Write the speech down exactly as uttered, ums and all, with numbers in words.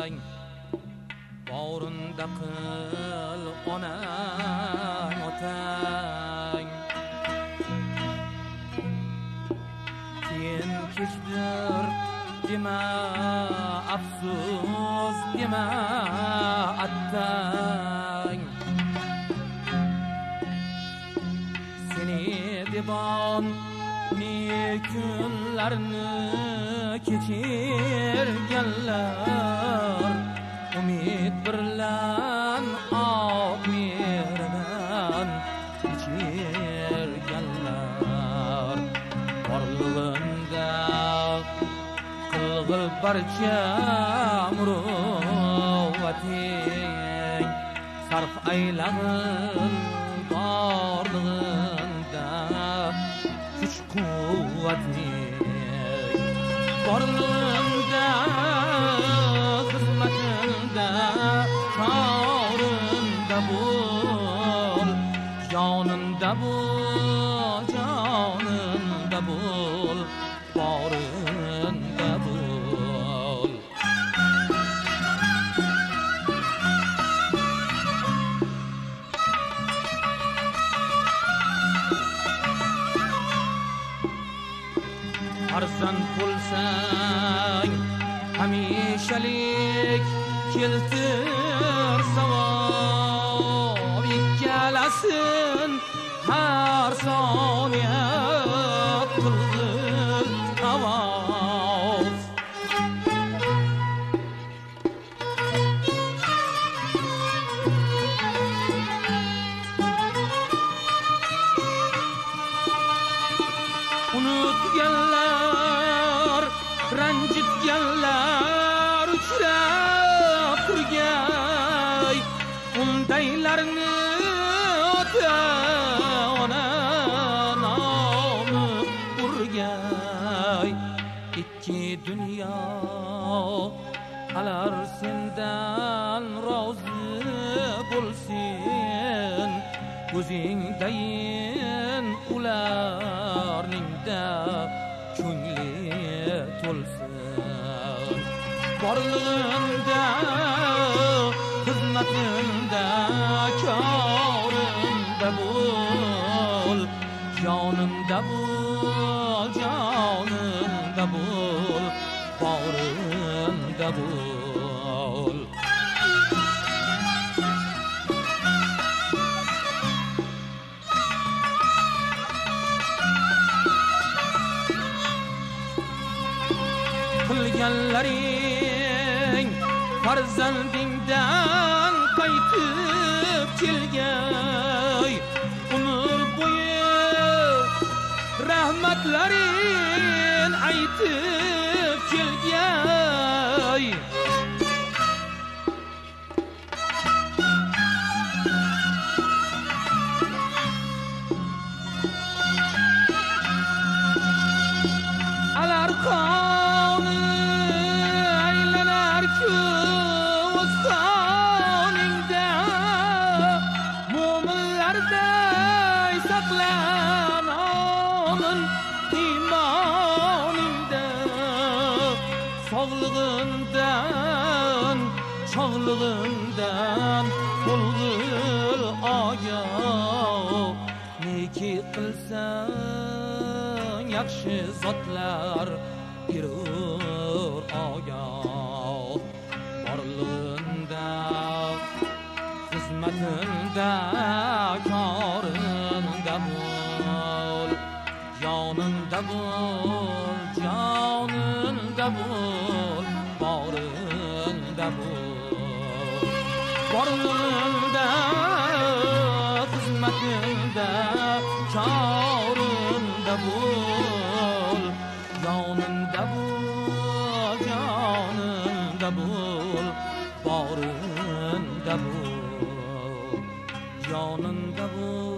bağrında kıl onang otang. Keyin kechdir dema afsus dema attang. Seni debon ne kunlarni kechirganlar, umid birlan oq mehridan kechirganlar. Borlig'inda qilg'il barcha muruvvating, sarf aylag'in borlig'inda kuch quvvating. Borlig'inda xizmatinda korinda bo'l, jonimda bo'l, jonimda bo'l, borinda bo'l. Farzand bo'lsang hamishalik keltir savob, ikkalasin har soniya qilg'il ovoz. Unutganlar, ranjitganlar uchrab turgay, undaylarni ota ona nomi urgay. Ikki dunyo alar sendan rozi bo'lsin, o'zingdayin ularningda ko'ngli to'lsin. Borlig'inda xizmatinda korinda bo'l, jonimda bo'l, jonimda bo'l, borinda bo'l. Qilganlaring farzandingdan qaytib kelgay, umr bo'yi rahmatlaring aytib kelgay. Alar qoni aylanar-ku ostoningda, mo'minlarday saqlanon iymoningda. Sog'lig'indan, chog'lig'indan bo'lg'il ogoh, neki qilsang yaxshi zotlar yurur ogoh. Borlig'inda xizmatinda korinda bo'l, jonimda bo'l, jonimda bo'l, borinda bo'l. Borlig'inda xizmatinda korinda bo'l, jonimda bo'l, jonimda bo'l, borinda bo'l, jonimda bo'l.